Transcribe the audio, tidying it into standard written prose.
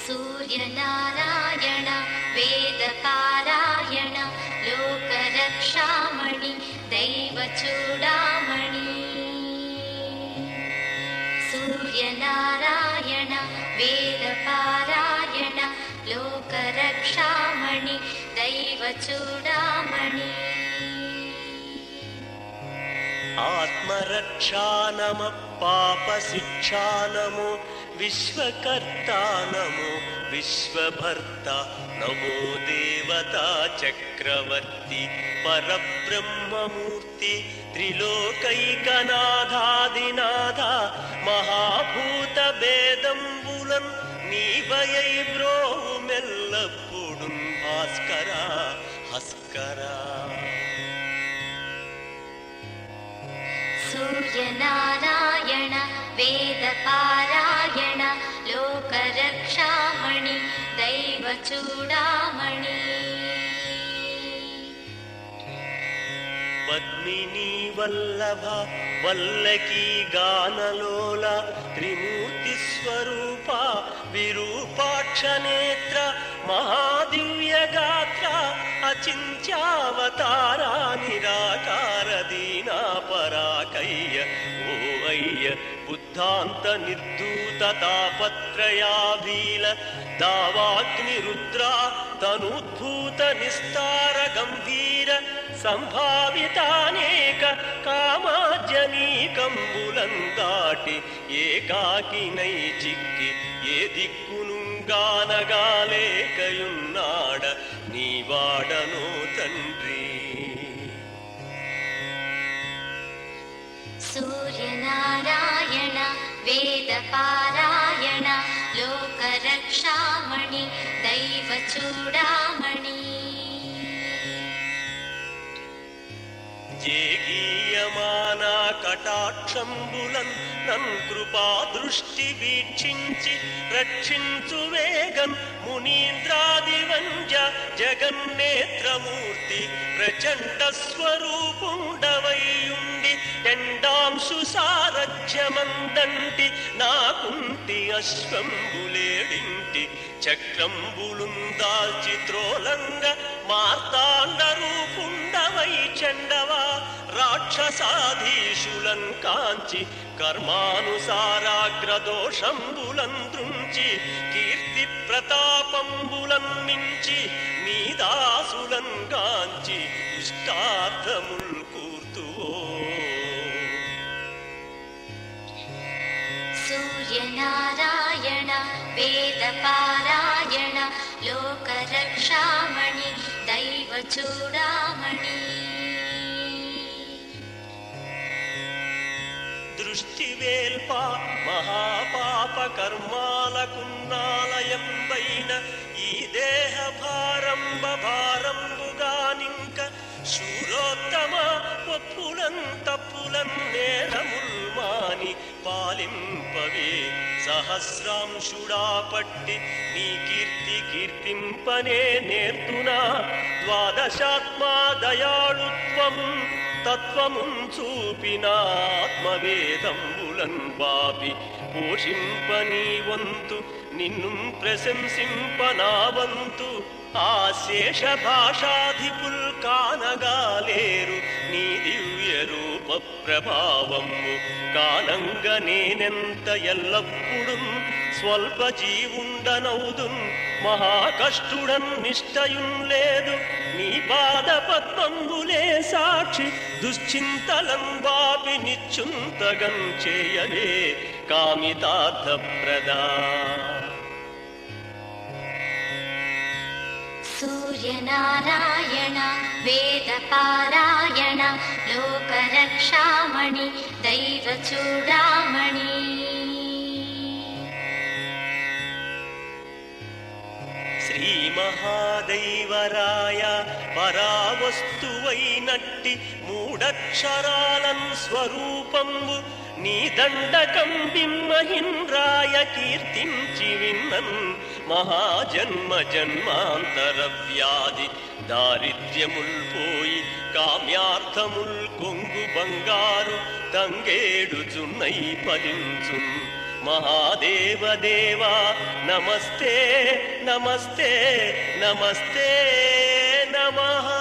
सूर्यनारायण वेदपारायण लोकरक्षामणि दैवचूडामणि सूर्यनारायण वेदपारायण लोकरक्षामणि दैवचूडामणि आत्मरक्षानम पापशिक्षानमो विश्वकर्ता नमो विश्वभर्ता नमो देवता चक्रवर्ती परब्रह्ममूर्ति त्रिलोकैकनाथादिनाथा महाभूत भेदंबुलन नीवयै ब्रोहुमेल्लप्पुडुं भास्करा हस्करा सूर्यनारायण वेदपारायण लोकरक्षामणि दैवचूडामणि पद्मिनी वल्लभ वल्लकी गानलोल त्रिमूर्तिस्वरूपा विरूपाक्षनेत्र महादिव्यगात्र अचिन्त्यावतारा निराकार दीनापराकय्य ओ अय्य बुद्धान्त निर्धूत तापत्रयाभील दावाग्निरुद्रा तनुद्भूत निस्तार गंभीर संभावितानेक कामाजनीकंबुलं दाटि ఏకాకినై చిక్కి ఏ దిక్కునుగానగాలేకయున్నాడ నీవాడనో తండ్రి. सूर्यनारायण वेदपारायण लोकरक्षामणि दैवचूडामणि జేగీయమానా కటాక్షంబులన్ నన్ కృపా దృష్టి వీక్షించి రక్షించు వేగం మునీంద్రాదివంజ జగన్నేత్రమూర్తి ప్రచండ స్వరూపుండవైయుండి ఎండాంశు సారథ్యమందంటి నాకుంటి అశ్వంబులేడింటి చక్రంబులుం దాల్చి త్రోలంగ మార్తాండ రూపుండవై చండవా రాక్షసాధీశులన్ కాంచి కర్మానుసారాగ్రదోషంబులన్ దృంచి కీర్తి ప్రతాపంబులన్ మించి నీ దాసులన్ గాంచి ఇష్టార్థముల్ కూర్తువో. सूर्यनारायण वेदपारायण लोकरक्षामणि दैवचूडामणि దృష్టివేల్ప మహాపాప కర్మాలకున్నాలయంబైన ఈ దేహ భారంబ భారంబుగానింక శూరోత్తమ ఒప్పులన్ తప్పులన్ నేరముల్మాని పాలింపవే సహస్రాంశుడా పట్టి నీ కీర్తి కీర్తింపనే నేర్తునా ద్వాదశాత్మా దయాళుత్వము తత్వమున్ చూపిన ఆత్మవేదంబులన్ బాపి పోషింపనీ వంతు నిన్ను ప్రశంసింపనా వంతు ఆ శేష భాషాధిపుల్ కానగాలేరు నీ దివ్య రూప ప్రభావము కానంగ నేనెంత ఎల్లప్పుడు స్వల్ప జీవుండనౌదున్ మహాకష్టుడన్ నిష్టయున్ లేదు నీ పాద పద్మంబులే సాక్షి దుశ్చింతలం వాపి నిచ్చుంతగం చేయలే కామితార్థప్రదా. सूर्यनारायण वेदपारायण लोकरक्षामणि दैवचूडामणि శ్రీ మహాదైవరాయ పరావస్తువైనట్టి మూడక్షరాలన్ స్వరూపంబు నీ దండకం బిమ్మహింద్రాయ కీర్తించి విన్నన్ మహాజన్మ జన్మాంతర వ్యాధి దారిద్ర్యముల్ పోయి కామ్యార్థముల్ కొంగు బంగారు తంగేడుచున్నై ఫలించున్ మహాదేవదేవా నమస్తే నమస్తే నమస్తే నమః.